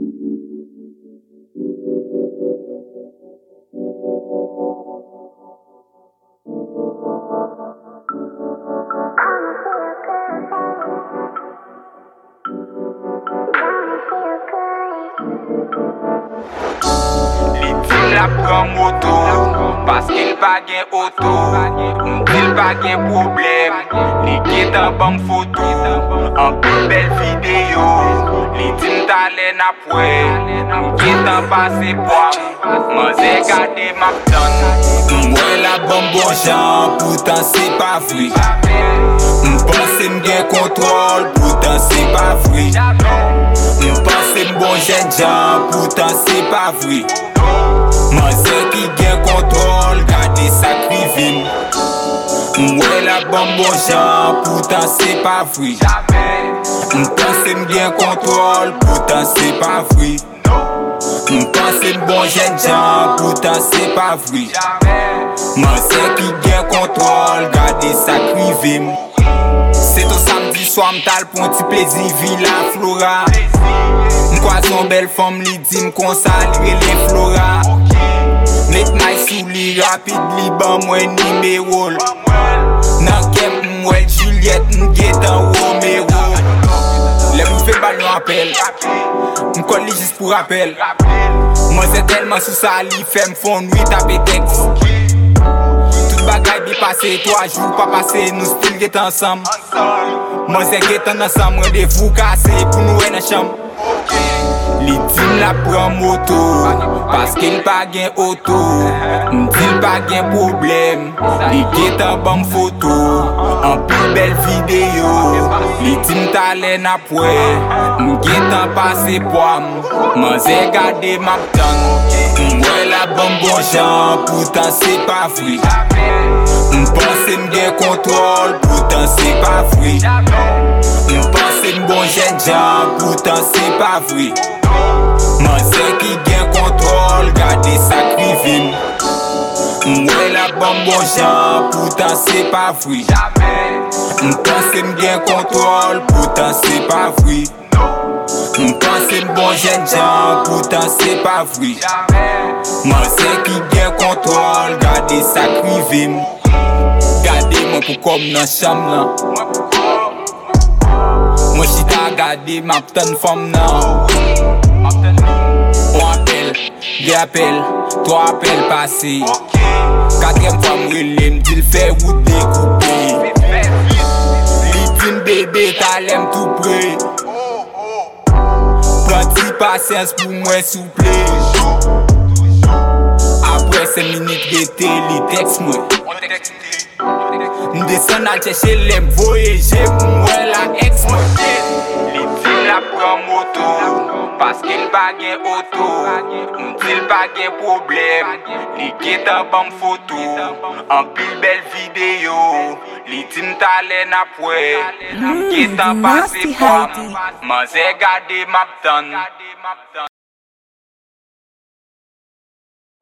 La pran moto, paske l pa gen oto. M'dil pa gen problem, li gen tan bam foto. An pil bel video, li dim talen apwe. M'gen tan pase poam, manze gade map dan. Mwen la bam bon jan, pourtant se pa vri. M'pense m'gen kontrol, pourtant se pa vri. M'pense m'bon jen jan, pourtant se pa vri. Manze ki gen kontrol, gade sakri vim. Mwen la bon jan, pourtant se pa vri. M'pense m'gen kontrol, pourtant se pa vri. M'pense m'bon jen jan, pourtant se pa vri. Manze ki gen kontrol, gade sakri vim. C'est au samedi soir m'tal pour un petit plaisir Villa Flora. M'kwason belle femme li di m'konsalire les flora. Make my sou li rapide li ban mwen numéro. Nan kem m'wel Juliette m'getan Romero. Le mou fait ballon appel, m'kol li juste pour rappel. Moi c'est tellement sous ça li fait m'fon nuit taper texte. Bagay bi pase 3 jours pas passé, nous still get ensemble. Moi c'est get ensemble, rendez-vous cassé pour nous en chambre. Li dim la pran moto, paske l pa gen oto. M'dil pa gen problem, li get an bam foto. An pil bel video, li dim talen apwe. M'get an pase poam, manze gade map dan. Mwen la bam bon jan, pourtant se pa vri. M'pense m'gen kontrol, pourtant se pa vri. M'pense m'bon jen jan, pourtant se pa vri. Manze ki gen kontrol, gade sakri vim. Mwen la bon jan, pourtant se pa vri. M'pense m'gen kontrol, pourtant se pa vri. M'pense m'bon jen jan, pourtant se pa vri. Manze ki gen kontrol, gade sakri vim. Gade mwen pou kom nan cham nan. Mwen chita gade map tan fom nan. On appelle, 2 appels, 3 appels passés. 4e fois m'rele, m'dil fè ou découpé. Li dim bébé talem tout près. Prends ti patience pour moi souple. Après 5 minutes rete, li text moi. M'descend al chèche lem voyeje pou mwen la ex moi. Li dim la pran moto, paske l pa gen oto. M'dil pa gen problem, li get an bam foto. An pil bel video, li dim talen apwe. M'get an pase poam, manze gade map dan.